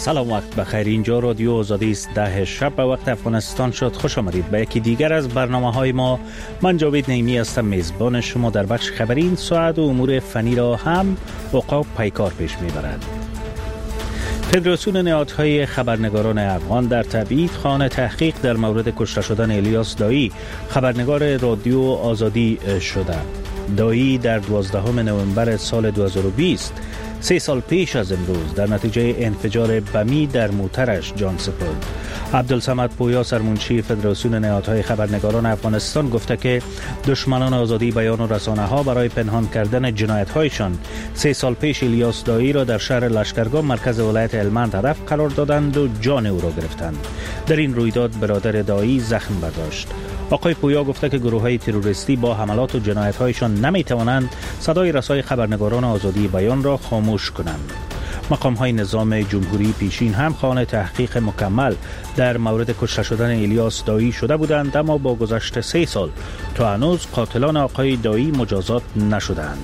سلام، وقت بخیر. اینجا رادیو آزادی است. 10 شب به وقت افغانستان شد. خوش آمدید به یکی دیگر از برنامه‌های ما. من جاوید نعیمی هستم، میزبان شما. در بخش خبری این ساعت و امور فنی را هم اوقاف پیکار پیش میبرد. فدراسیون نهادهای خبرنگاران افغان در تبعید خانه تحقیق در مورد کشته شدن الیاس دایی، خبرنگار رادیو آزادی شده. دایی در 12 نوامبر سال 2020 3 سال پیش از امروز در نتیجه انفجار بمی در موترش جان سپرد. عبدالصمد پویا، سرمنشی فدراسیون نهادهای خبرنگاران افغانستان، گفته که دشمنان آزادی بیان و رسانه ها برای پنهان کردن جنایت هایشان 3 سال پیش الیاس دایی را در شهر لشکرگاه مرکز ولایت هلمند هدف قرار دادند و جان او را گرفتند. در این رویداد برادر دایی زخم برداشت. آقای پویا گفته که گروه‌های تروریستی با حملات و جنایت‌هایشان نمی‌توانند صدای رسای خبرنگاران آزادی بیان را خاموش کنند. مقام‌های نظام جمهوری پیشین هم خانه تحقیق مکمل در مورد کشته شدن الیاس دایی شده بودند، اما با گذشت 3 سال تا هنوز قاتلان آقای دایی مجازات نشدند.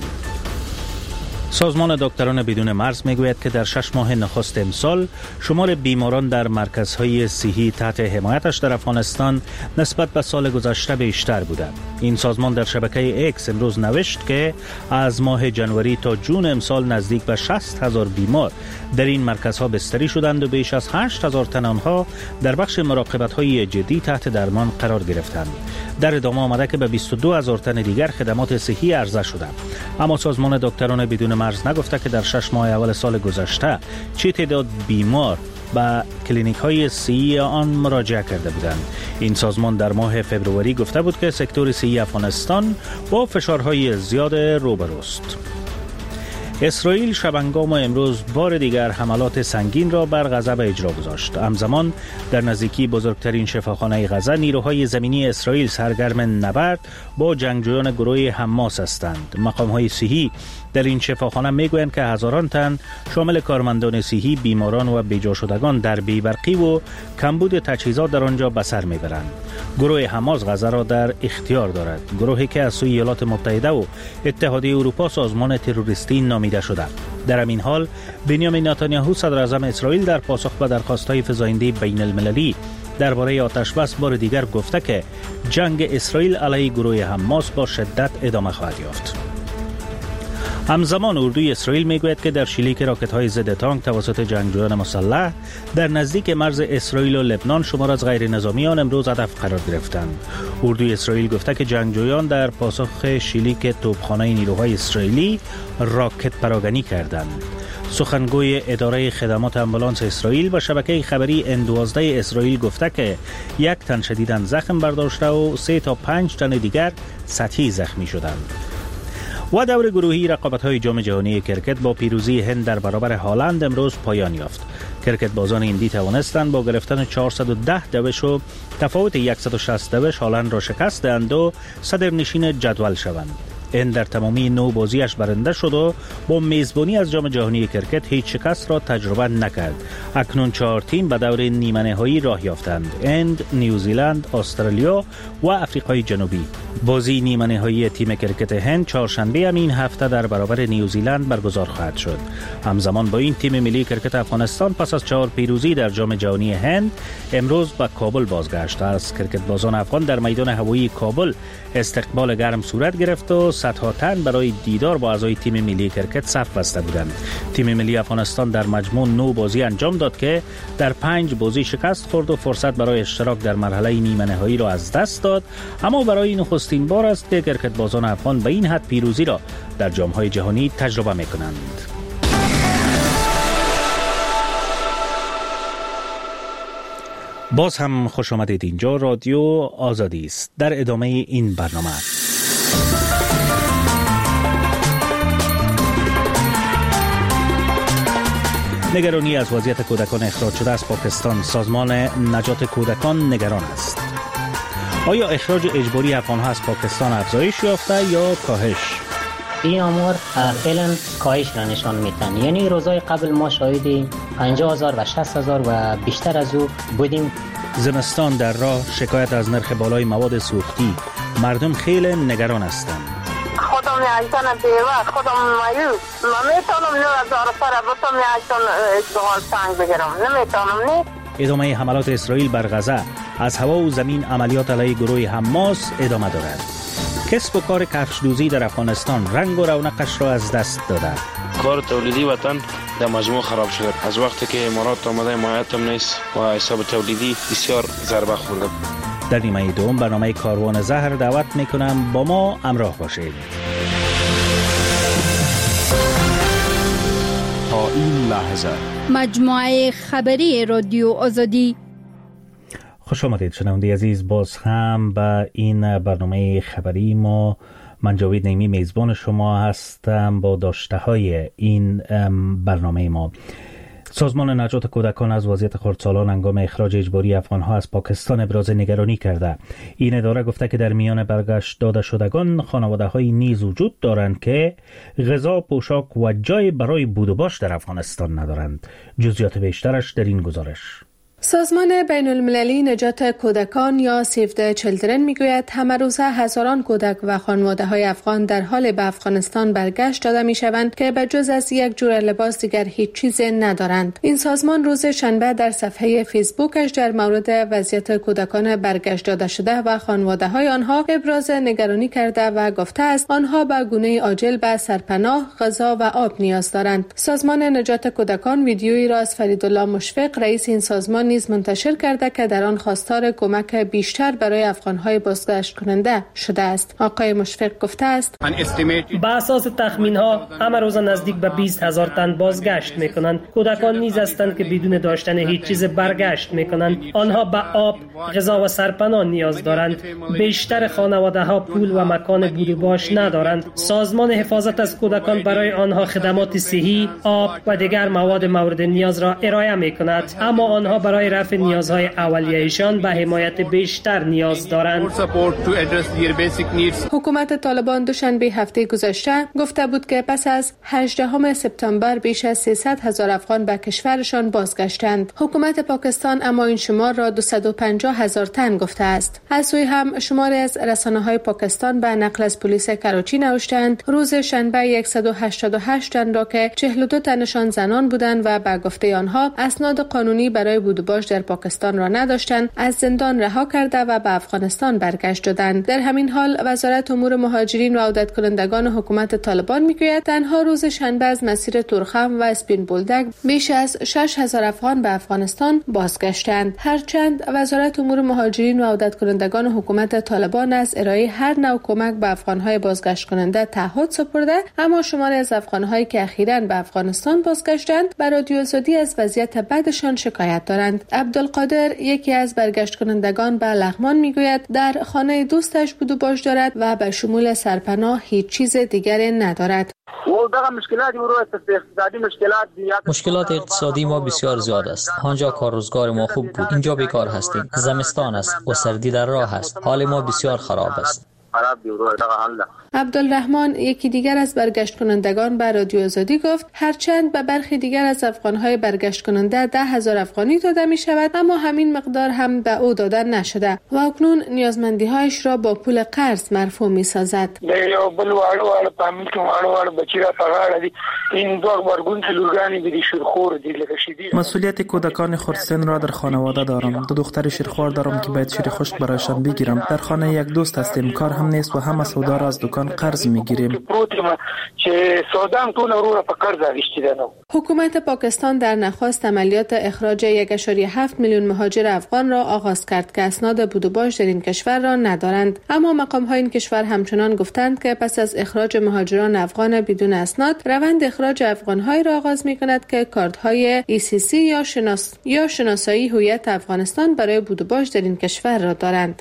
سازمان دکتران بدون مرز میگوید که در 6 ماه نخست امسال شمار بیماران در مرکزهای صحی تحت حمایتش در افغانستان نسبت به سال گذشته بیشتر بوده. این سازمان در شبکه ایکس امروز نوشت که از ماه جنوری تا جون امسال نزدیک به 60,000 بیمار در این مرکزها بستری شدند و بیش از 8,000 تن آنها در بخش مراقبت‌های جدی تحت درمان قرار گرفتند. در ادامه آمده که به 22,000 تن دیگر خدمات صحی عرضه شده. اما سازمان دکتران بدون مرز نگفته که در 6 ماه اول سال گذشته چه تعداد بیمار به کلینیک های صحی آن مراجعه کرده بودند. این سازمان در ماه فبروری گفته بود که سکتور صحی افغانستان با فشارهای زیاد روبروست. اسرائیل شبانگام امروز بار دیگر حملات سنگین را بر غزه به اجرا گذاشت. همزمان در نزدیکی بزرگترین شفاخانه غزه نیروهای زمینی اسرائیل سرگرم نبرد با جنگجویان گروه حماس هستند. مقام‌های صحی در این شفاخانه میگویند که هزاران تن شامل کارمندان صحی، بیماران و بیجا شدگان در بی‌برقی و کمبود تجهیزات در آنجا به سر میبرند. گروه حماس غزه را در اختیار دارد. گروهی که از سوی ایالات متحده و اتحادیه اروپا سازمان تروریستی نامیده شده. در همین حال بنیامین نتانیاهو صدر اعظم اسرائیل در پاسخ به درخواست‌های فزاینده بین المللی درباره آتش بس بار دیگر گفته که جنگ اسرائیل علیه گروه حماس با شدت ادامه خواهد یافت. همزمان اردوی اسرائیل میگوید که در شلیک راکت‌های ضد تانک توسط جنگجویان مسلح در نزدیک مرز اسرائیل و لبنان شمار از غیر نظامیان امروز هدف قرار گرفتند. اردوی اسرائیل گفته که جنگجویان در پاسخ شلیک توپخانه نیروهای اسرائیلی راکت پراگنی کردند. سخنگوی اداره خدمات آمبولانس اسرائیل و شبکه خبری N12 اسرائیل گفته که 1 تن شدیداً زخم برداشته و 3 تا 5 تن دیگر سطحی زخمی شدند. و دور گروهی رقابت‌های جام جهانی کرکت با پیروزی هند در برابر هالند امروز پایان یافت. کرکت بازان هندی توانستند با گرفتن 410 دوش و تفاوت 160 دوش هالند را شکست دهند و صدرنشین جدول شوند. هند در تمامی 9 بازیش برنده شد و با میزبانی از جام جهانی کرکت هیچ شکست را تجربه نکرد. اکنون 4 تیم به دور نیمه نهایی راه یافتند: هند، نیوزیلند، استرالیا و آفریقای جنوبی. بازی نیمه نهایی تیم کرکت هند چهارشنبه این هفته در برابر نیوزیلند برگزار خواهد شد. همزمان با این تیم ملی کرکت افغانستان پس از 4 پیروزی در جام جهانی هند امروز به کابل بازگشت. از کرکت بازان افغان در میدان هوایی کابل استقبال گرم صورت گرفت و صدها تن برای دیدار با اعضای تیم ملی کرکت صف بسته بودند. تیم ملی افغانستان در مجموع 9 بازی انجام داد که در 5 بازی شکست خورد و فرصت برای اشتراک در مرحله نیمه نهایی را از دست داد. اما برای نخستین بار است که کرکت بازان افغان به این حد پیروزی را در جام‌های جهانی تجربه می‌کنند. باز هم خوش آمدید. اینجا رادیو آزادی است. در ادامه این برنامه نگرانی از وضعیت کودکان اخراج شده از پاکستان. سازمان نجات کودکان نگران است. آیا اخراج اجباری افغان‌ها از پاکستان افزایش یافته یا کاهش؟ این آمار فعلا کاهش را نشان میدن. یعنی روزهای قبل ما شاهد 50,000 و 60,000 و بیشتر از او بودیم. زمستان در راه، شکایت از نرخ بالای مواد سوختی. مردم خیلی نگران هستند. خدا میایتن بیوه خودم مایوس نمیتونم 9000 سر بتم میایتن اشتغال سنگ بگیرم نمیتونم نه. ادامه حملات اسرائیل بر غزه از هوا و زمین عملیات علیه گروه حماس ادامه دارد. کسب و کار کفش‌دوزی در افغانستان رنگ و رونقش را از دست داده. کار تولیدی وطن در مجموع خراب شد. از وقتی که امارات آمده حمایت هم نیست و حساب تولیدی بسیار ضربه خورده. در نیمه دوم برنامه کاروان زهر دعوت میکنم با ما همراه باشید. تا این لحظه مجموعه خبری رادیو آزادی. خوش آمدید شنونده عزیز، باز هم به این برنامه خبری ما. من جاوید نیمی میزبان شما هستم با داشته های این برنامه ما. سازمان نجات کودکان از وضعیت خردسالان هنگام اخراج اجباری افغانها از پاکستان ابراز نگرانی کرده. این اداره گفته که در میان برگشت داده شدگان خانواده‌های نیز وجود دارند که غذا، پوشاک و جای برای بود و باش در افغانستان ندارند. جزئیات بیشترش در این گزارش. سازمان بین المللی نجات کودکان یا سیو د چیلدرن میگوید همه روزه هزاران کودک و خانواده‌های افغان در حال به افغانستان برگشت داده میشوند که به جز از یک جور لباس دیگر هیچ چیز ندارند. این سازمان روز شنبه در صفحه فیسبوکش در مورد وضعیت کودکان برگشت داده شده و خانواده‌های آنها ابراز نگرانی کرده و گفته است آنها به گونه عاجل به سرپناه، غذا و آب نیاز دارند. سازمان نجات کودکان ویدیویی را از فریدالله مشفق رئیس این سازمان نیز منتشر کرده که در آن خواستار کمک بیشتر برای افغان‌های بازگشت کننده شده است. آقای مشفق گفته است با اساس تخمین‌ها همه روز نزدیک به 20,000 تن بازگشت می‌کنند. کودکان نیز هستند که بدون داشتن هیچ چیز برگشت می‌کنند. آنها به آب، غذا و سرپناه نیاز دارند. بیشتر خانواده‌ها پول و مکان بود و باش ندارند. سازمان حفاظت از کودکان برای آنها خدمات صحی، آب و دیگر مواد مورد نیاز را ارائه می‌کند، اما آنها برای رفع نیازهای اولیه‌شان به حمایت بیشتر نیاز دارند. حکومت طالبان دوشنبه هفته گذشته گفته بود که پس از 18 سپتامبر بیش از 300,000 افغان به کشورشان بازگشتند. حکومت پاکستان اما این شمار را 250,000 تن گفته است. از سوی هم شماری از رسانه‌های پاکستان به نقل از پلیس کراچی نوشتند روز شنبه 188 تن را که 42 تنشان زنان بودند و به گفته آنها اسناد قانونی برای بود و باش در پاکستان را نداشتند از زندان رها کرده و به افغانستان برگشت شدند. در همین حال وزارت امور مهاجرین و عودت کنندگان حکومت طالبان میگوید تنها روز شنبه از مسیر تورخم و اسپین بولدک بیش از 6,000 افغان به افغانستان بازگشتند. هرچند وزارت امور مهاجرین و عودت کنندگان حکومت طالبان از ارائه هر نوع کمک به افغان‌های بازگشت کننده تعهد سپرده، اما شماری از افغان‌هایی که اخیراً به افغانستان بازگشتند بر رادیو آزادی از وضعیت بدشان شکایت دارند. عبدالقادر یکی از برگشت کنندگان به لغمان میگوید در خانه دوستش بود و باش دارد و به شمول سرپناه هیچ چیز دیگری ندارد. مشکلات اقتصادی ما بسیار زیاد است. آنجا کار روزگار ما خوب بود، اینجا بیکار هستیم. زمستان است و سردی در راه است. حال ما بسیار خراب است. عبدالرحمن یکی دیگر از برگشت کنندگان به رادیو آزادی گفت هرچند به برخی دیگر از افغان‌های برگشت کننده 10,000 افغانی داده می شود، اما همین مقدار هم به او داده نشده و اکنون نیازمندی‌هایش را با پول قرض مرفوع می سازد. مسئولیت کودکان خردسن را در خانواده دارم. دو دختر شیرخوار دارم که باید شیر خشک برایشان بگیرم. در خانه یک دوست هستیم، کار هم نیست و همه سودا را از دکان قرض میگیریم. حکومت پاکستان در نخست عملیات اخراج 1.7 میلیون مهاجر افغان را آغاز کرد که اسناد بود و باش در این کشور را ندارند، اما مقام‌های این کشور همچنان گفتند که پس از اخراج مهاجران افغان بدون اسناد روند اخراج افغان‌های را آغاز می‌کند که کارت‌های ECC یا شناسایی هویت افغانستان برای بود و باش در این کشور را دارند.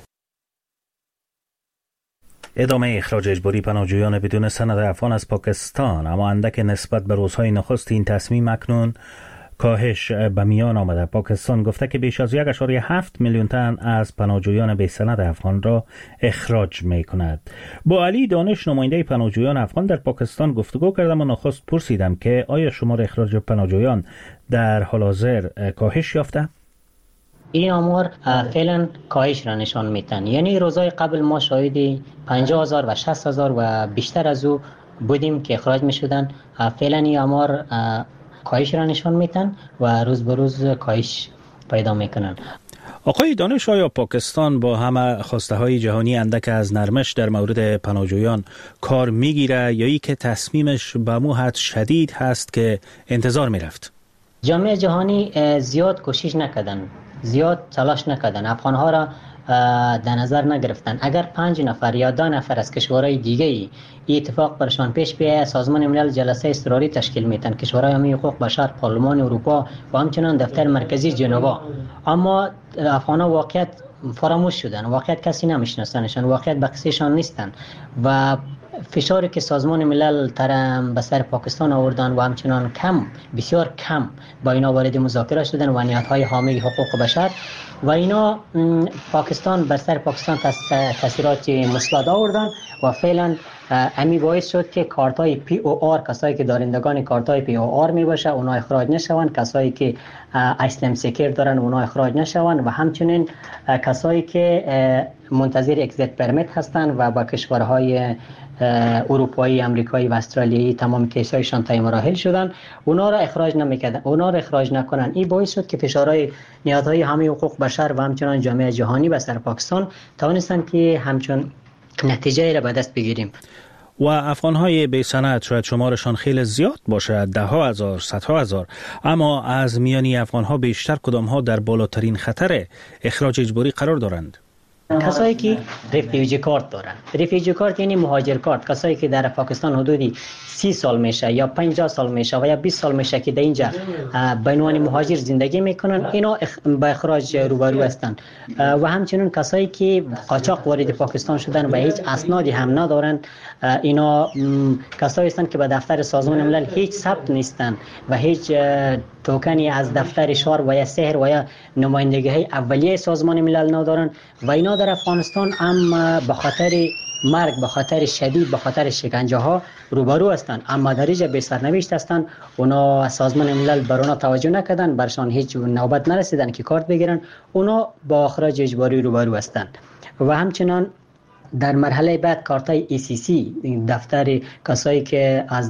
ادامه اخراج اجباری پناهجویان بدون سند افغان از پاکستان، اما اندک نسبت به روزهای نخست این تصمیم اکنون کاهش به میان آمده. پاکستان گفته که بیش از 1.7 میلیون تن از پناهجویان بی سند افغان را اخراج می کند. با علی دانش نماینده پناهجویان افغان در پاکستان گفتگو کردم و نخست پرسیدم که آیا شمار اخراج پناهجویان در حال حاضر کاهش یافته؟ این آمار فعلا کاهش را نشان میتن. یعنی روزهای قبل ما شاهد 50,000 و 60,000 و بیشتر از او بودیم که اخراج میشدن. فعلا این آمار کاهش را نشان میتن و روز به روز کاهش پیدا میکنن. آقای دانش، آیا پاکستان با همه خواسته های جهانی اندک از نرمش در مورد پناهجویان کار میگیره یا ای که تصمیمش به مو حد شدید هست که انتظار میرفت؟ جامعه جهانی زیاد کوشش نکردن، زیاد تلاش نکردن، افغانها را در نظر نگرفتن. اگر 5 نفر یا 10 نفر از کشورهای دیگه ای اتفاق برشان پیش بیاید، سازمان ملل جلسه اضطراری تشکیل میتن، کشورهای حامی حقوق بشر، پارلمان اروپا و همچنان دفتر مرکزی ژنوا. اما افغانها واقعیت فراموش شدن، واقعیت کسی نمیشناسنشان، واقعیت به قصهشان نیستن و فشاری که سازمان ملل به سر پاکستان آوردن و همچنان بسیار کم با اینا وارد مذاکره شدن و نهادهای حامی حقوق بشر و اینا بر سر پاکستان تاثیرات مثبت آوردن و فعلا امی باعث شد که کارتای پی او آر، کسایی که دارندگان کارتای پی او آر می باشه اونا اخراج نشوند، کسایی که اسلم سکر دارن اونا اخراج نشوند و همچنین کسایی که منتظر اگزیت پرمیت هستن و با کشورهای اروپایی، امریکایی و استرالیایی تمام کیسایشان طی مراحل شدن، اونا را اخراج نمیکردن، اونا را اخراج نکنن. این باعث شد که فشارهای نهادهای حامی حقوق بشر و همچنان جامعه جهانی به سر پاکستان توانستن که همچون نتیجه را به دست بگیریم. و افغانهای بی سند شاید شمارشان خیلی زیاد باشه، 10,000 100,000، اما از میانی افغانها بیشتر کدامها در بالاترین خطر اخراج اجباری قرار دارند؟ کسایی که ریفیوجی کارت دارن. ریفیوجی کارت یعنی مهاجر کارت، کسایی که در پاکستان حدودی 30 سال میشه یا 50 سال میشه و یا 20 سال میشه که در اینجا به عنوان مهاجر زندگی میکنن، اینا به اخراج روبرو هستند. و همچنین کسایی که قاچاق وارد پاکستان شدن و هیچ اسنادی هم ندارن، اینا کسایی هستند که به دفتر سازمان ملل هیچ ثبت نیستن و هیچ توکنی از دفتر شهر و یا شهر و یا نمایندگی های اولیه سازمان ملل ندارن و اینا در افغانستان هم به خاطر مرگ، به خاطر شدید، به خاطر شکنجه ها روبرو هستند. اما در اینجا به سرنوشت هستند. اونا سازمان ملل بر اونا توجه نکردن، برشان هیچ نوبت نرسیدن که کارت بگیرن، اونا با اخراج اجباری روبرو هستند. و همچنان در مرحله بعد کارتای ECC، دفتر کسایی که از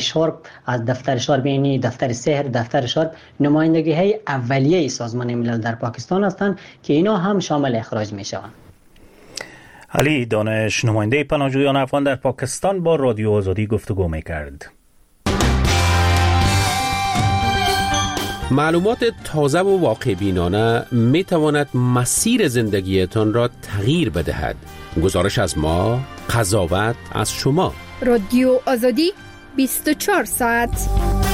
دفتر شرب یعنی دفتر سحر، دفتر شرب نمایندگی های اولیه سازمان ملل در پاکستان هستند که اینا هم شامل اخراج می شوند. علی دانش، نماینده پناهجویان افغان در پاکستان، با رادیو آزادی گفتگو می کرد. معلومات تازه و واقع بینانه می تواند مسیر زندگیتان را تغییر بدهد. گزارش از ما، قضاوت از شما. رادیو آزادی 24 ساعت.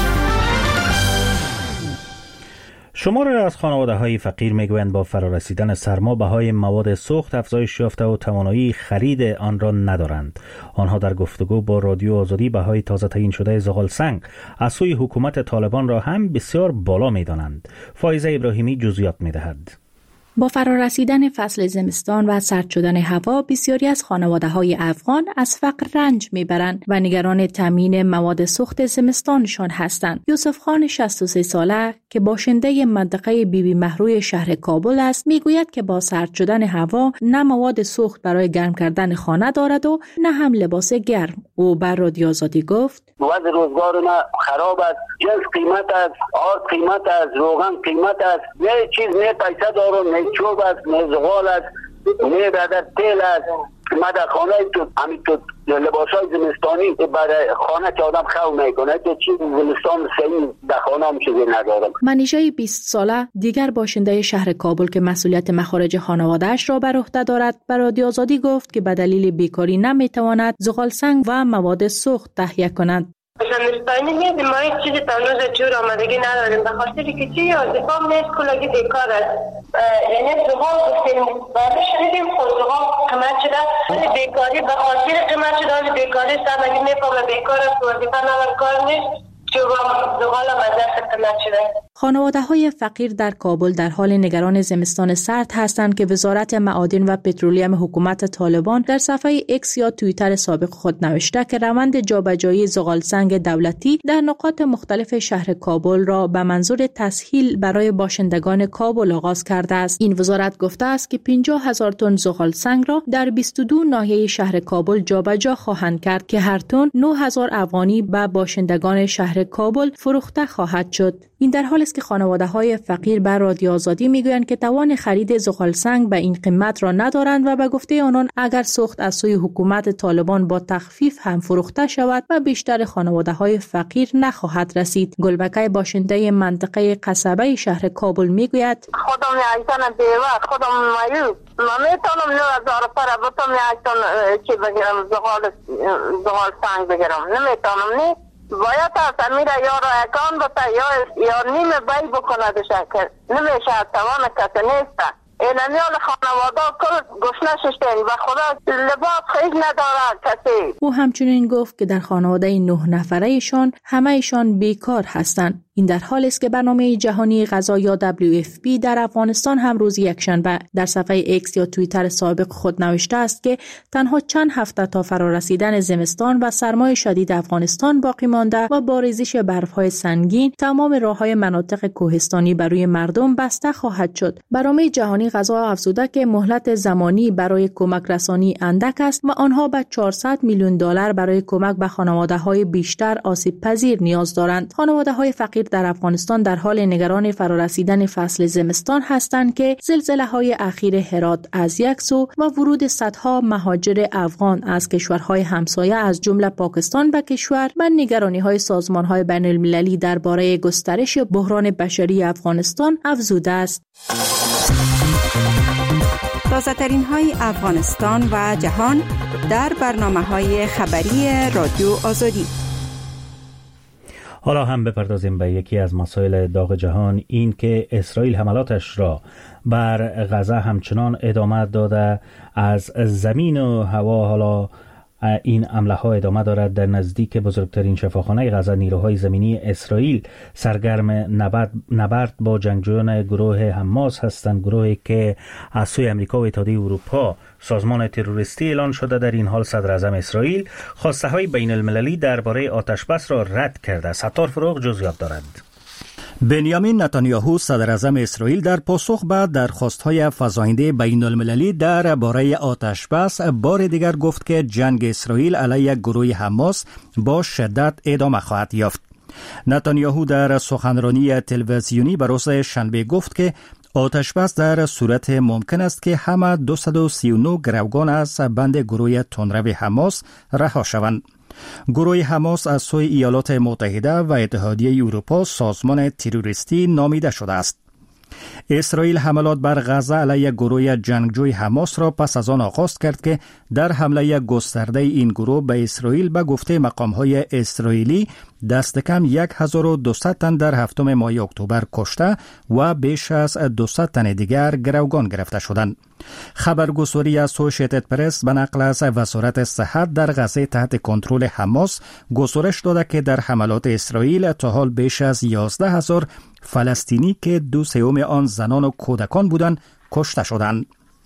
شماری از خانواده‌های فقیر میگویند با فرارسیدن سرما بهای مواد سوخت افزایش یافته و توانایی خرید آن را ندارند. آنها در گفتگو با رادیو آزادی بهای تازه تعیین شده زغال سنگ از سوی حکومت طالبان را هم بسیار بالا می‌دانند. فائزه ابراهیمی جزئیات می‌دهد. با فرارسیدن فصل زمستان و سرد شدن هوا، بسیاری از خانواده‌های افغان از فقر رنج میبرند و نگران تامین مواد سوخت زمستانشان هستند. یوسف خان 63 ساله که باشنده منطقه بیبی مهروی شهر کابل است، میگوید که با سرد شدن هوا نه مواد سوخت برای گرم کردن خانه دارد و نه هم لباس گرم. او بر رادیو آزادی گفت: وضع روزگار ما خراب است، جنس قیمت است، آرد قیمت است، روغن قیمت است، نه چیز نه پیسه دارم، نه چوب است، نه زغال است، نه بدر تیل است. ما در خانه تو لباسای زمستانی برای خانه که آدم خو میکنه، تو چیز زمستان صحیح در خانه هم چیزی ندارم. منیژه 20 ساله دیگر باشنده شهر کابل که مسئولیت مخارج خانواده‌اش را بر عهده دارد، بر رادیو آزادی گفت که به دلیل بیکاری نمیتواند زغال سنگ و مواد سوخت تهیه کند. زمستانی نیست، ما هیچ چیزی تنوز جور آمدگی نداریم، به خاطر که چی وظیفه‌ام نیست، کلگی بیکار است. یعنی زغال گفتیم برای شدیدیم خود زغال قیمت شده، بیکاری به خاطر قیمت شده، بیکاری سر مگه میفهمه بیکار است، وظیفه نداره، کار نیست، چون زغال هم از دست قیمت شده. خانواده‌های فقیر در کابل در حال نگران زمستان سرد هستند که وزارت معادن و پترولیم حکومت طالبان در صفحه اکس یا توییتر سابق خود نوشته که روند جابجایی زغالسنگ دولتی در نقاط مختلف شهر کابل را به منظور تسهیل برای باشندگان کابل آغاز کرده است. این وزارت گفته است که 50,000 تن زغالسنگ را در 22 ناحیه شهر کابل جابجا خواهند کرد که هر تن 9,000 افغانی به باشندگان شهر کابل فروخته خواهد شد. این در حالی است که خانواده‌های فقیر بر رادیو آزادی میگویند که توان خرید زغالسنگ به این قیمت را ندارند و به گفته آنان اگر سوخت از سوی حکومت طالبان با تخفیف هم فروخته شود و بیشتر خانواده‌های فقیر نخواهد رسید. گلبکه باشنده منطقه قصبه شهر کابل میگوید خودم یکتن بیوه خودم مایو نمیتونم 9,000 پر بتونم یکتن چی بگیرم زغالسنگ بگیرم نمیتونم نه باید از امیر یا را اکان بتا یا نیم بای بکنه بشه نمیشه توان کسی نیسته اینمیان خانواده کل گشنه ششتین و خدا لباس خیلی نداره کسی. او همچنین گفت که در خانواده 9 نفره ایشان همه ایشان بیکار هستند. این در حالی است که برنامه جهانی غذا یا WFP در افغانستان هم روز یکشنبه در صفحه اکس یا توییتر سابق خود نوشته است که تنها چند هفته تا فرارسیدن زمستان و سرمای شدید افغانستان باقی مانده و با ریزش برف‌های سنگین تمام راه‌های مناطق کوهستانی برای مردم بسته خواهد شد. برنامه جهانی غذا افزوده که مهلت زمانی برای کمک رسانی اندک است و آنها به 400 میلیون دلار برای کمک به خانواده‌های بیشتر آسیب پذیر نیاز دارند. خانواده‌های فقیر در افغانستان در حال نگران فرارسیدن فصل زمستان هستند که زلزله‌های اخیر هرات از یک سو و ورود صدها مهاجر افغان از کشورهای همسایه از جمله پاکستان به کشور به نگرانی‌های سازمان‌های بین‌المللی درباره گسترش بحران بشری افغانستان افزوده است. تازه‌ترین های افغانستان و جهان در برنامه‌های خبری رادیو آزادی. حالا هم بپردازیم به یکی از مسائل داغ جهان، این که اسرائیل حملاتش را بر غزه همچنان ادامه داده. از زمین و هوا حالا این حمله ها ادامه دارد. در نزدیک بزرگترین شفاخانه غزه نیروهای زمینی اسرائیل سرگرم نبرد با جنگجویان گروه حماس هستند، گروهی که از سوی امریکا و اتحادیه اروپا سازمان تروریستی اعلان شده. در این حال صدر اعظم اسرائیل خواسته های بین المللی درباره آتشبس را رد کرده. ستار فروغ جزئیات دارد. بنیامین نتانیاهو صدر اعظم اسرائیل در پاسخ به درخواست‌های فزاینده بین المللی درباره آتشبس بار دیگر گفت که جنگ اسرائیل علیه گروه حماس با شدت ادامه خواهد یافت. نتانیاهو در سخنرانی تلویزیونی به روز شنبه گفت که آتشبس در صورت ممکن است که همه 239 گروگان از بند گروه تندرو حماس رها شوند. گروه حماس از سوی ایالات متحده و اتحادیه اروپا سازمان تروریستی نامیده شده است. اسرائیل حملات بر غزه علیه گروه جنگجوی حماس را پس از آن آغاز کرد که در حمله گسترده این گروه به اسرائیل به گفته مقام‌های اسرائیلی دست کم 1200 تن در هفتم ماه اکتبر کشته و بیش از 200 تن دیگر گروگان گرفته شدند. خبرگزاری اسوسییتد پرس به نقل از وزارت صحت در غزه تحت کنترل حماس گزارش داده که در حملات اسرائیل تا حال بیش از 11,000 فلسطینی که 2/3 آن زنان و کودکان بودند کشته شدند.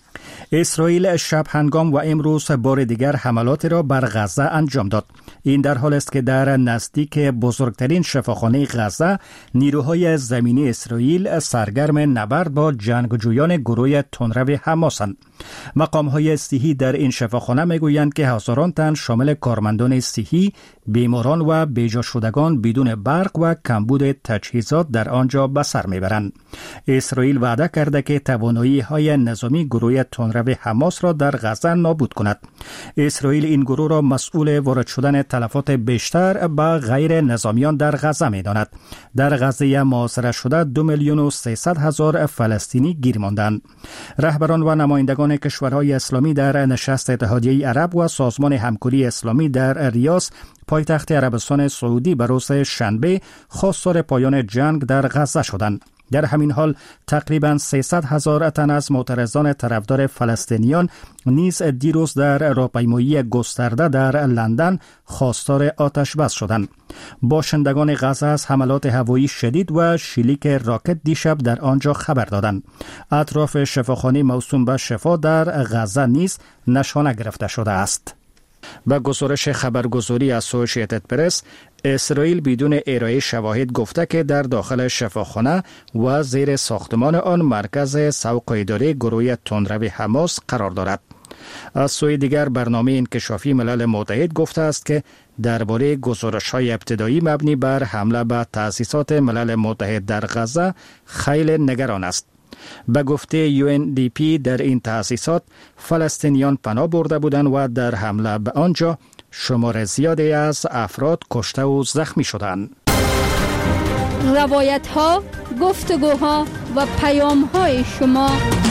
اسرائیل شب هنگام و امروز بار دیگر حملات را بر غزه انجام داد. این در حال است که در نزدیک بزرگترین شفاخانه غزه نیروهای زمینی اسرائیل سرگرم نبرد با جنگجویان گروه تندرو حماسند. مقام‌های صحی در این شفاخانه میگویند که هزاران تن شامل کارمندان صحی، بیماران و بیجا شدگان بدون برق و کمبود تجهیزات در آنجا به سر میبرند. اسرائیل وعده کرده که توانایی‌های نظامی گروه تندرو حماس را در غزه نابود کند. اسرائیل این گروه را مسئول وارد شدن تلفات بیشتر به غیر نظامیان در غزه می‌داند. در غزه محاصره شده 2,300,000 فلسطینی گیر ماندند. رهبران و نمایندگان کشورهای اسلامی در نشست اتحادیه عرب و سازمان همکاری اسلامی در ریاض پایتخت عربستان سعودی به روز شنبه خواستار پایان جنگ در غزه شدند. در همین حال تقریباً 300,000 تن از معترضان طرفدار فلسطینیان نیز دیروز در راهپیمایی گسترده در لندن خواستار آتش بس شدند. باشندگان غزه از حملات هوایی شدید و شلیک راکت دیشب در آنجا خبر دادند. اطراف شفاخانه موسوم به شفا در غزه نیز نشانه گرفته شده است. با گزارش خبرگزاری اسوسییتد پرس، اسرائیل بدون ارائه شواهد گفته که در داخل شفاخانه و زیر ساختمان آن مرکز سوق اداره گروه تندرو حماس قرار دارد. از سوی دیگر برنامه انکشافی ملل متحد گفته است که درباره گزارش‌های ابتدایی مبنی بر حمله به تأسیسات ملل متحد در غزه خیلی نگران است. به گفته UNDP در این تأسیسات فلسطینیان پناه برده بودند و در حمله به آنجا شمار زیادی از افراد کشته و زخمی شدند. روایت‌ها، گفتگوها و پیام‌های شما.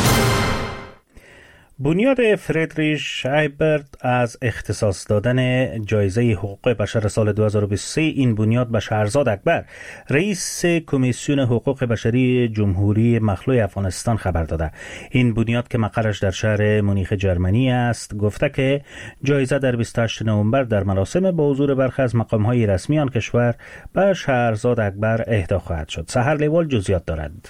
بنیاد فریدریش ایبرت از اختصاص دادن جایزه حقوق بشر سال 2023 این بنیاد به شهرزاد اکبر رئیس کمیسیون حقوق بشری جمهوری مخلوع افغانستان خبر داده. این بنیاد که مقرش در شهر مونیخ جرمنی است گفته که جایزه در 28 نوامبر در مراسم با حضور برخی از مقام‌های رسمی آن کشور به شهرزاد اکبر اهدا خواهد شد. سحر لیوال جزئیات دارد.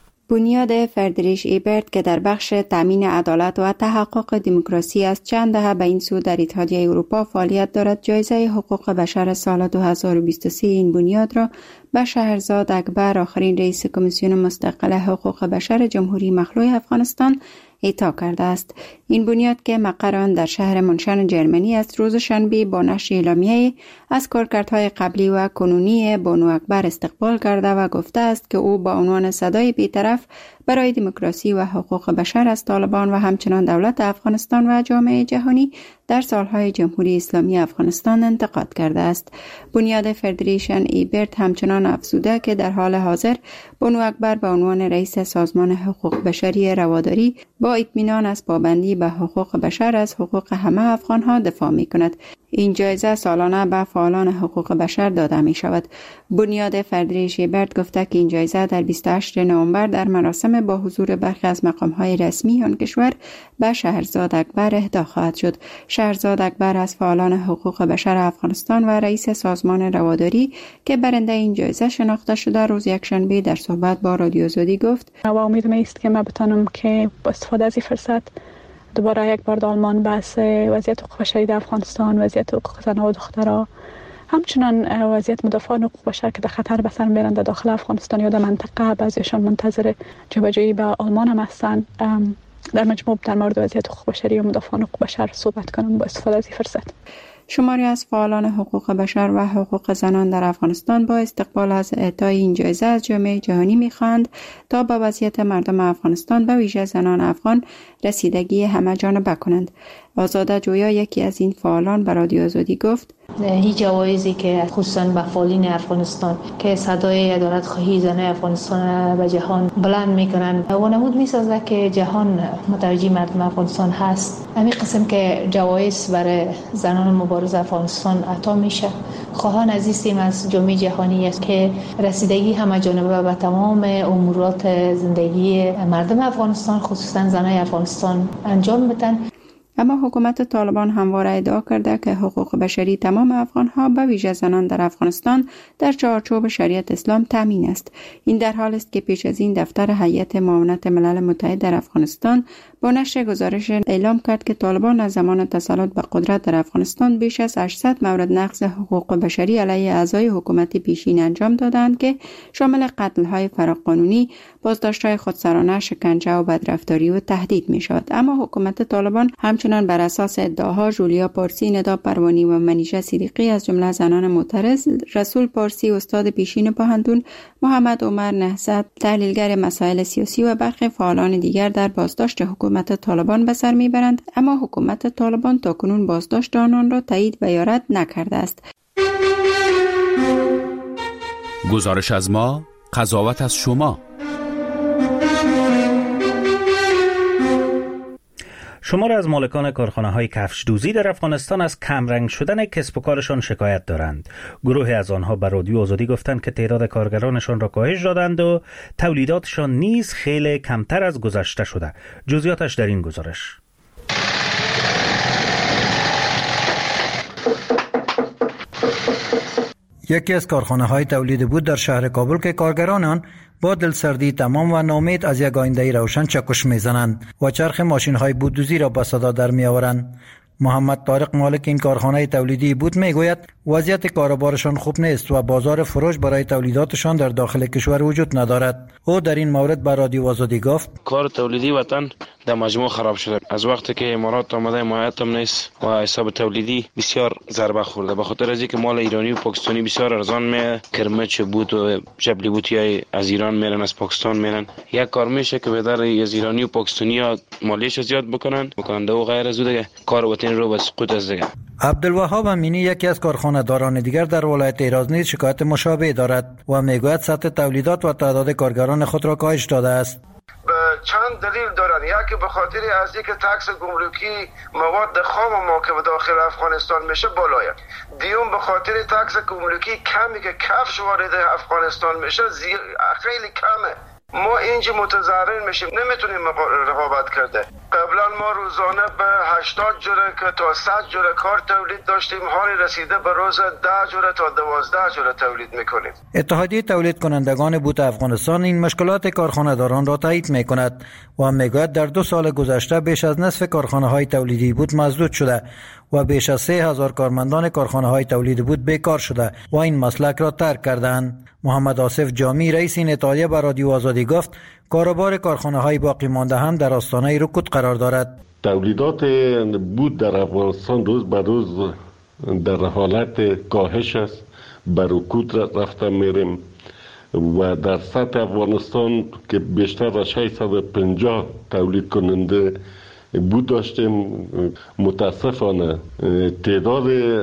بنیاد فریدریش ایبرت که در بخش تامین عدالت و تحقق دموکراسی از چند دهه به این سو در اتحادیه اروپا فعالیت دارد، جایزه حقوق بشر سال 2023 این بنیاد را به شهرزاد اکبر، آخرین رئیس کمیسیون مستقل حقوق بشر جمهوری مخلوع افغانستان، اعطا کرده است. این بنیاد که مقر آن در شهر منشن جرمنی است، روز شنبه با نشر اعلامیه از کارکردهای قبلی و کنونی بانو اکبر استقبال کرده و گفته است که او با عنوان صدای بی‌طرف برای دموکراسی و حقوق بشر از طالبان و همچنان دولت افغانستان و جامعه جهانی در سالهای جمهوری اسلامی افغانستان انتقاد کرده است. بنیاد فریدریشن ایبرت همچنان افزوده که در حال حاضر بانو اکبر به عنوان رئیس سازمان حقوق بشری رواداری با اطمینان از پابندی به حقوق بشر از حقوق همه افغانها دفاع می کند. این جایزه سالانه به فعالان حقوق بشر داده می شود. بنیاد فریدریش ایبرت گفته که این جایزه در 28 نوامبر در مراسم با حضور برخی از مقام‌های رسمی آن کشور به شهرزاد اکبر اهدا خواهد شد. شهرزاد اکبر از فعالان حقوق بشر افغانستان و رئیس سازمان رواداری که برنده این جایزه شناخته شده، روز یکشنبه در صحبت با رادیو آزادی گفت: و امیدم است که من بتونم که با استفاده از این فرصت دوباره یک بار آلمان بحث وضعیت حقوق بشری در افغانستان، وضعیت حقوق زنان و دخترها، همچنان وضعیت مدافعان حقوق بشر که در خطر به سر میبرند در داخل افغانستان یا در منطقه، بعضیشان منتظر جابجایی به آلمان هم هستند، در مجموع در مورد وضعیت حقوق بشری و مدافعان حقوق بشر صحبت کنم با استفاده از این فرصت. شماری از فعالان حقوق بشر و حقوق زنان در افغانستان با استقبال از اعطای این جایزه از جامعه جهانی می‌خواهند تا به وضعیت مردم افغانستان به ویژه زنان افغان رسیدگی همه جانبه کنند. آزاده جویا، یکی از این فعالان، به رادیو آزادی گفت: هیچ جوایزی که خصوصا به فعالین افغانستان که صدای عدالت خواهی زنان افغانستان به جهان بلند میکنن و نمود میسازه که جهان متوجه مردم افغانستان هست. همین قسم که جوایز برای زنان مبارز افغانستان عطا میشه، خواهان عزیزیم از جامعه جهانی است که رسیدگی همه جانبه به تمام امورات زندگی مردم افغانستان خصوصا زنان افغانستان انجام بدن. اما حکومت طالبان همواره ادعا کرده که حقوق بشری تمام افغانها به ویژه زنان در افغانستان در چارچوب شریعت اسلام تامین است. این در حال است که پیش از این دفتر هیئت معاونت ملل متحد در افغانستان با نشر گزارش اعلام کرد که طالبان از زمان تسلط به قدرت در افغانستان بیش از 800 مورد نقض حقوق بشری علیه اعضای حکومت پیشین انجام دادند که شامل قتل‌های فراقانونی، بازداشت‌های خودسرانه، شکنجه و بدرفتاری و تهدید می‌شود. اما حکومت طالبان همچنان بر اساس ادعاها جولیا پارسی، ندا پروانی و منیژه صدیقی از جمله زنان معترض، رسول پارسی استاد پیشین پوهنتون، محمد عمر نهضت تحلیلگر مسائل سیاسی و برخی فعالان دیگر در بازداشت حکومت طالبان به سر میبرند، اما حکومت طالبان تاکنون بازداشت آنان را تایید و یا رد نکرده است. گزارش از ما، قضاوت از شما. شمار از مالکان کارخانه‌های کفش دوزی در افغانستان از کمرنگ شدن کسب و کارشان شکایت دارند. گروهی از آنها به رادیو آزادی گفتند که تعداد کارگرانشان را کاهش دادند و تولیداتشان نیز خیلی کمتر از گذشته شده. جزئیاتش در این گزارش. یکی از کارخانه‌های تولید بود در شهر کابل که کارگران آن با دلسردی تمام و ناامید از یک آینده روشن چکش میزنند و چرخ ماشین‌های بوددوزی را به صدا در میآورند. محمد طارق مالک این کارخانه تولیدی بود میگوید وضعیت کاروبارشان خوب نیست و بازار فروش برای تولیداتشان در داخل کشور وجود ندارد. او در این مورد به رادیو آزادی گفت کار تولیدی وطن در مجموع خراب شده. از وقتی که امارات آمده حمایت هم نیست و حساب تولیدی بسیار ضربه خورده. به خاطر از اینکه مال ایرانی و پاکستانی بسیار ارزان می کرمچ بود و جبلی بوتی از ایران میرن از پاکستان میرن. یک کار میشه که بدر از ایرانی و پاکستانی ها مالیش زیاد بکنن و غیر از دیگه کار وطن رو به سقوط از دیگه. عبدالوهاب امینی یکی از کارخانه داران دیگر در ولایت ایراز نیز شکایت مشابه دارد و میگوید سطح تولیدات و تعداد کارگران خود را کاهش داده است. چند دلیل دارن. یکی به خاطر از اینکه تکس گمرکی مواد خام ما که به داخل افغانستان میشه بالایه. دیوم به خاطر تکس گمرکی کمی که کفش وارد افغانستان میشه خیلی کمه. ما اینجا متضرر میشیم، نمیتونیم رقابت کرده. قبلا ما روزانه به 80 جوره که تا 100 جوره کار تولید داشتیم، حالی رسیده به روز 10 جوره تا 12 جوره تولید میکنیم. اتحادیه تولید کنندگان بوت افغانستان این مشکلات کارخانه داران را تایید میکند و میگوید در 2 سال گذشته بیش از نصف کارخانه های تولیدی بود مسدود شده و بیش از 3000 کارمندان کارخانه های تولید بود بیکار شده و این مسلک را ترک کردند. محمد آصف جامی رئیس این اتحادیه به رادیو آزادی گفت کاروبار کارخانه های باقی مانده هم در آستانه رکود قرار دارد. تولیدات بود در افغانستان روز به روز در حالت کاهش است، به رکود رفته میریم و در سطح افغانستان که بیشتر از 650 تولید کننده بود داشتیم، متاسفانه تعداد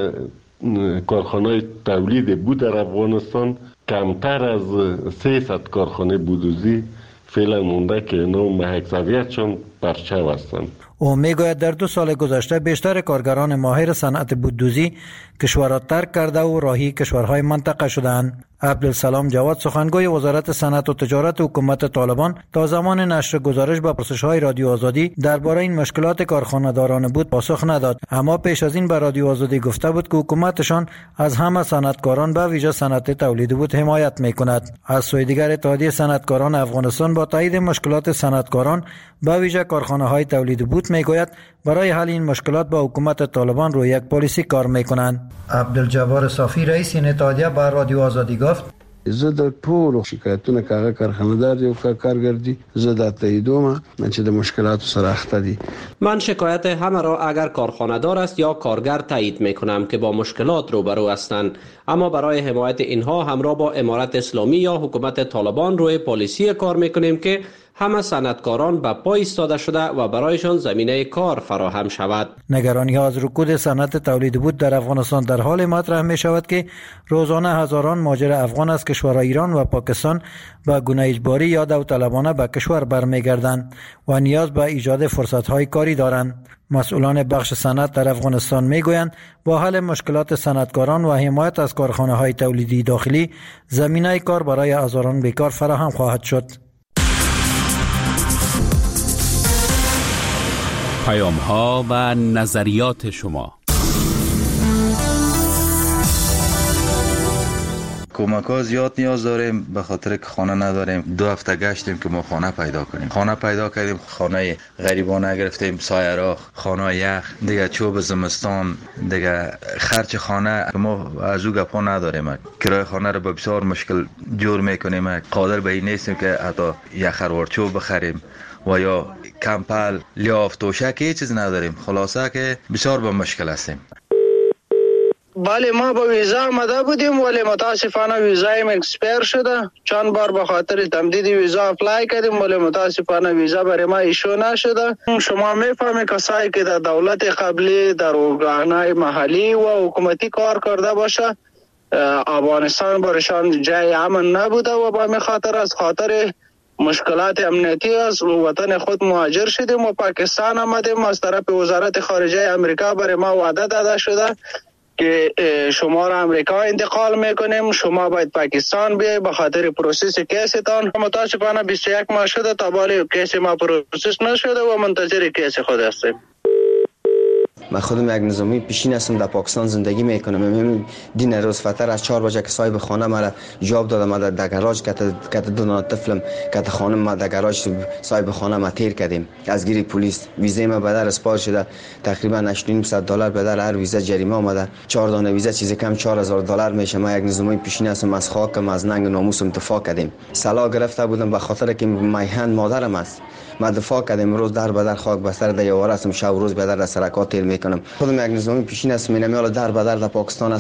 کارخانه تولید بود در افغانستان کمتر از 300 کارخانه بودوزی فعلا مونده که اینا محکزویتشان پرچو هستند. او میگوید در 2 سال گذشته بیشتر کارگران ماهر صنعت بوددوزی کشور را ترک کرده و راهی کشورهای منطقه شدند. عبدالسلام جواد سخنگوی وزارت صنعت و تجارت حکومت طالبان تا زمان نشر گزارش به پرسش‌های رادیو آزادی درباره این مشکلات کارخانه‌داران بود پاسخ نداد، اما پیش از این به رادیو آزادی گفته بود که حکومتشان از همه صنعتکاران به ویژه صنعت تولید بود حمایت می‌کند. از سوی دیگر اتحادیه صنعتکاران افغانستان با تایید مشکلات صنعتکاران به ویژه کارخانه‌های تولید بود میگوید برای حل این مشکلات با حکومت طالبان روی یک پالیسی کار میکنند. عبدالجبار صافی رئیس این اتحادیه به رادیو آزادی گفت زه د ټولو شکایتونه کاغه کارخانه‌دار یو کارګردي زه د تاییدوم چې د مشکلات سره اخته دي. من شکایت همه را اگر کارخانه‌دار است یا کارگر تایید میکنم که با مشکلات روبرو هستند، اما برای حمایت اینها همراه با امارت اسلامی یا حکومت طالبان روی پالیسی کار میکنیم که همه صنعتکاران به پای ایستاده شده و برایشان زمینه کار فراهم شود. نگرانی ها از رکود صنعت تولید بود در افغانستان در حال مطرح می شود که روزانه هزاران مهاجر افغان از کشورهای ایران و پاکستان به گونه اجباری یا داوطلبانه به کشور برمیگردند و نیاز به ایجاد فرصت‌های کاری دارند. مسئولان بخش صنعت در افغانستان میگویند با حل مشکلات صنعتکاران و حمایت از کارخانه‌های تولیدی داخلی زمینه کار برای هزاران بیکار فراهم خواهد شد. پیام‌ها و نظریات شما. کمک ها زیاد نیاز داریم به خاطر که خانه نداریم. 2 هفته گشتیم که ما خانه پیدا کنیم. خانه پیدا کردیم، خانه غریبانه گرفتیم، سایه خانه یخ، دیگه چوب زمستان، دیگه خرج خانه ما از او گپا نداریم. کرایه خانه رو به بسیار مشکل جور میکنیم. قادر به این نیستیم که حتی یک خروار چوب بخریم و یا کمپل، لیاف، توشک، هیچ چیز نداریم. خلاصه که بسیار به مشکل هستیم. بله، ما با ویزا آمده بودیم ولی متاسفانه ویزایم اکسپایر شده. چند بار به خاطر تمدید ویزا اپلای کردیم ولی متاسفانه ویزا برای ما ایشو نشده. شما میفهمید کسایی که در دولت قبلی در ارگان‌های محلی و حکومتی کار کرده باشه، افغانستان برایشان جای امن نبوده و به خاطر از خاطر مشکلات امنیتی است و وطن خود مهاجر شدیم و پاکستان آمدیم. از طرف وزارت خارجه امریکا برای ما وعده داده شده که شما را امریکا انتقال میکنیم، شما باید پاکستان بیایی به خاطر پروسس کیستان. متاسفانه 21 ماه شده تا بالی کیس ما پروسس نشده و منتظر کیس خود هستیم. من خودم یک نظامی پیشین هستم، در پاکستان زندگی میکنم. دین روز فتر از 4 بجه که صاحب خانه مرا جواب داده، من در گاراژ که دو طفلم که خانم ما در گاراژ صاحب خانه ما تیر کردیم از گیری پلیس. ویزه ما بدر اسپار شده، تقریبا $8,500 بدر هر ویزه جریمه آمده. 4 دانه ویزه چیزی کم $4,000 میشه. من یک نظامی پیشین هستم، از خاکم از ننگ ناموسم دفاع کردیم. سلاح گرفته بودم به خاطر که میهن مادرم است. ما دفاع کردیم، روز در بدر خاک بستر در یوار هستم، شب روز بدر در سرکات تیر میکنم. خودم یک نظامی پیشین هستم، میرم در بدر در پاکستان